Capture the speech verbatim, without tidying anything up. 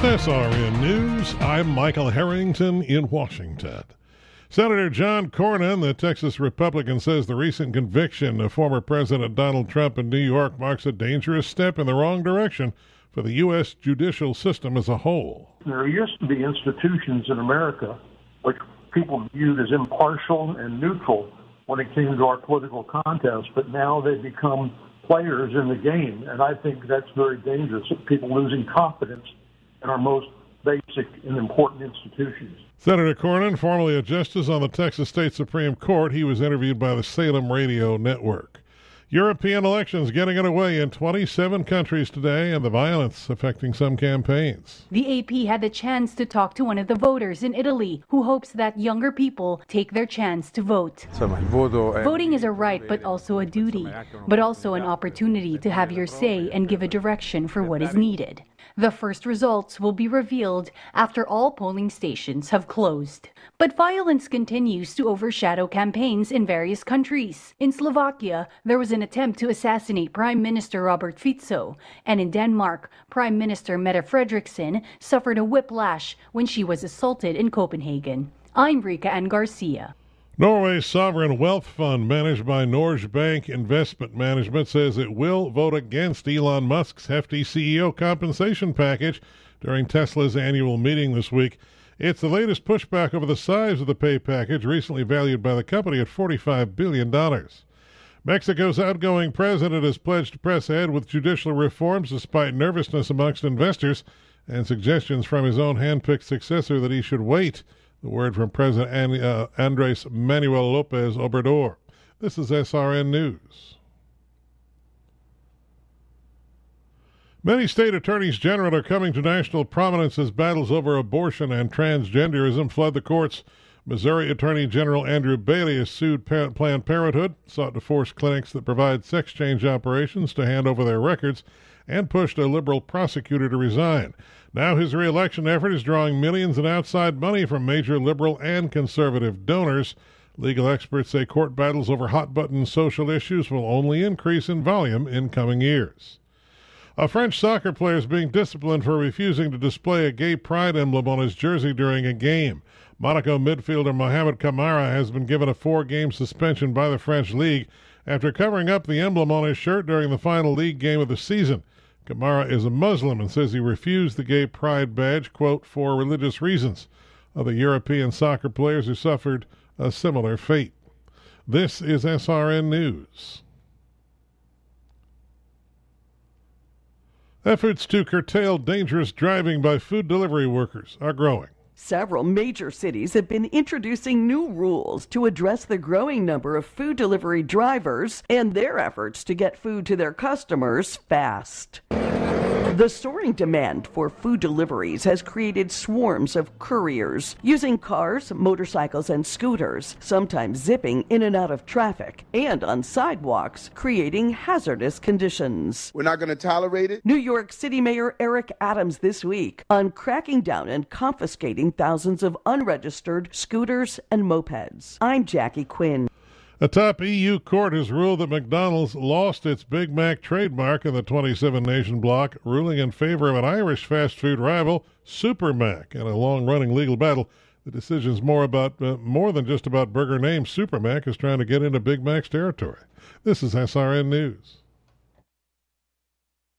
S R N News, I'm Michael Harrington in Washington. Senator John Cornyn, the Texas Republican, says the recent conviction of former President Donald Trump in New York marks a dangerous step in the wrong direction for the U S judicial system as a whole. There used to be institutions in America which people viewed as impartial and neutral when it came to our political contest, but now they've become players in the game, and I think that's very dangerous, people losing confidence in our most basic and important institutions. Senator Cornyn, formerly a justice on the Texas State Supreme Court, he was interviewed by the Salem Radio Network. European elections getting underway in twenty-seven countries today, and the violence affecting some campaigns. The A P had the chance to talk to one of the voters in Italy who hopes that younger people take their chance to vote. Voting is a right, but also a duty, but also an opportunity to have your say and give a direction for what is needed. The first results will be revealed after all polling stations have closed. But violence continues to overshadow campaigns in various countries. In Slovakia, there was an attempt to assassinate Prime Minister Robert Fico, and in Denmark, Prime Minister Mette Frederiksen suffered a whiplash when she was assaulted in Copenhagen. I'm Rika Ann Garcia. Norway's sovereign wealth fund, managed by Norge Bank Investment Management, says it will vote against Elon Musk's hefty C E O compensation package during Tesla's annual meeting this week. It's the latest pushback over the size of the pay package, recently valued by the company at forty-five billion dollars. Mexico's outgoing president has pledged to press ahead with judicial reforms despite nervousness amongst investors and suggestions from his own handpicked successor that he should wait. The word from President uh, Andres Manuel Lopez Obrador. This is S R N News. Many state attorneys general are coming to national prominence as battles over abortion and transgenderism flood the courts. Missouri Attorney General Andrew Bailey has sued Planned Parenthood, sought to force clinics that provide sex change operations to hand over their records, and pushed a liberal prosecutor to resign. Now his re-election effort is drawing millions in outside money from major liberal and conservative donors. Legal experts say court battles over hot-button social issues will only increase in volume in coming years. A French soccer player is being disciplined for refusing to display a gay pride emblem on his jersey during a game. Monaco midfielder Mohamed Kamara has been given a four-game suspension by the French league after covering up the emblem on his shirt during the final league game of the season. Kamara is a Muslim and says he refused the gay pride badge, quote, for religious reasons. Other European soccer players who suffered a similar fate. This is S R N News. Efforts to curtail dangerous driving by food delivery workers are growing. Several major cities have been introducing new rules to address the growing number of food delivery drivers and their efforts to get food to their customers fast. The soaring demand for food deliveries has created swarms of couriers using cars, motorcycles, and scooters, sometimes zipping in and out of traffic and on sidewalks, creating hazardous conditions. We're not going to tolerate it. New York City Mayor Eric Adams this week on cracking down and confiscating thousands of unregistered scooters and mopeds. I'm Jackie Quinn. A top E U court has ruled that McDonald's lost its Big Mac trademark in the twenty-seven nation bloc, ruling in favor of an Irish fast food rival, Super Mac, in a long-running legal battle. The decision's more about uh, more than just about burger name. Super Mac is trying to get into Big Mac's territory. This is S R N News.